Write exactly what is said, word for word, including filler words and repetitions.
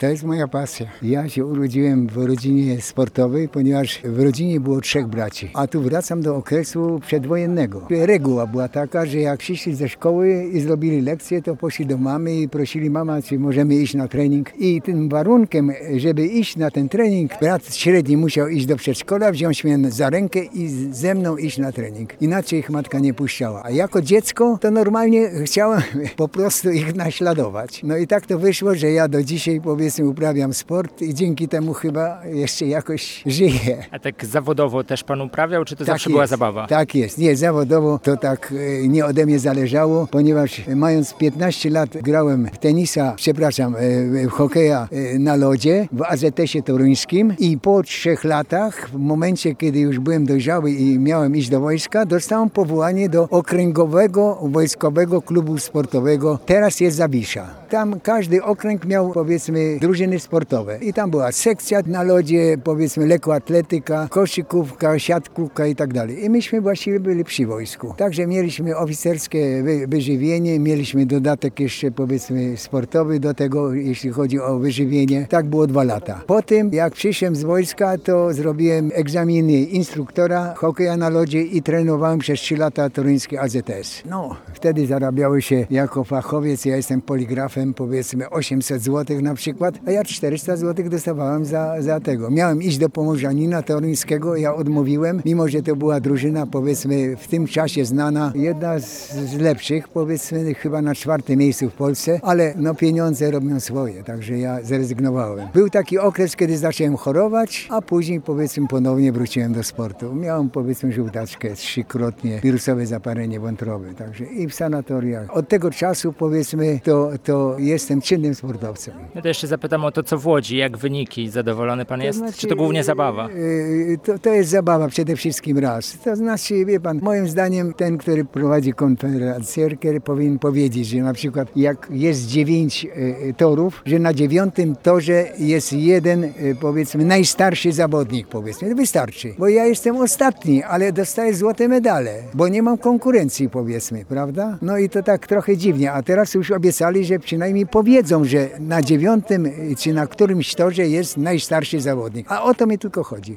To jest moja pasja. Ja się urodziłem w rodzinie sportowej, ponieważ w rodzinie było trzech braci. A tu wracam do okresu przedwojennego. Reguła była taka, że jak przyszli ze szkoły i zrobili lekcję, to poszli do mamy i prosili: mama, czy możemy iść na trening. I tym warunkiem, żeby iść na ten trening, brat średni musiał iść do przedszkola, wziąć mnie za rękę i ze mną iść na trening. Inaczej ich matka nie puszczała. A jako dziecko to normalnie chciałem po prostu ich naśladować. No i tak to wyszło, że ja do dzisiaj, powiedzmy, uprawiam sport i dzięki temu chyba jeszcze jakoś żyję. A tak zawodowo też pan uprawiał, czy to Tak zawsze była jest, zabawa? Tak jest. Nie, zawodowo to tak e, nie ode mnie zależało, ponieważ mając piętnaście lat grałem w tenisa, przepraszam, e, w hokeja e, na lodzie w A Z S ie toruńskim i po trzech latach, w momencie kiedy już byłem dojrzały i miałem iść do wojska, dostałem powołanie do okręgowego wojskowego klubu sportowego. Teraz jest Zawisza. Tam każdy okręg miał, powiedzmy, drużyny sportowe. I tam była sekcja na lodzie, powiedzmy, lekkoatletyka, koszykówka, siatkówka i tak dalej. I myśmy właściwie byli przy wojsku. Także mieliśmy oficerskie wy- wyżywienie, mieliśmy dodatek jeszcze, powiedzmy, sportowy do tego, jeśli chodzi o wyżywienie. Tak było dwa lata. Po tym, jak przyszedłem z wojska, to zrobiłem egzaminy instruktora hokeja na lodzie i trenowałem przez trzy lata toruński A Z S. No, wtedy zarabiały się jako fachowiec, ja jestem poligrafem, powiedzmy osiemset złotych na przykład, a ja czterysta złotych dostawałem za, za tego. Miałem iść do Pomorzanina toruńskiego, ja odmówiłem, mimo że to była drużyna, powiedzmy, w tym czasie znana, jedna z, z lepszych, powiedzmy, chyba na czwartym miejscu w Polsce, ale no pieniądze robią swoje, także ja zrezygnowałem. Był taki okres, kiedy zacząłem chorować, a później, powiedzmy, ponownie wróciłem do sportu. Miałem, powiedzmy, żółtaczkę trzykrotnie, wirusowe zapalenie wątroby, także i w sanatoriach. Od tego czasu, powiedzmy, to, to jestem czynnym sportowcem. Ja to jeszcze zapytam o to, co w Łodzi, jak wyniki, zadowolony pan jest, znaczy, czy to głównie zabawa? Yy, To, to jest zabawa przede wszystkim raz. To znaczy, wie pan, moim zdaniem ten, który prowadzi konferencjerkę, powinien powiedzieć, że na przykład jak jest dziewięć yy, torów, że na dziewiątym torze jest jeden, yy, powiedzmy, najstarszy zawodnik, powiedzmy. To wystarczy, bo ja jestem ostatni, ale dostaję złote medale, bo nie mam konkurencji, powiedzmy, prawda? No i to tak trochę dziwnie, a teraz już obiecali, że przynajmniej powiedzą, że na dziewiątym czy na którymś torze jest najstarszy zawodnik. A o to mi tylko chodzi.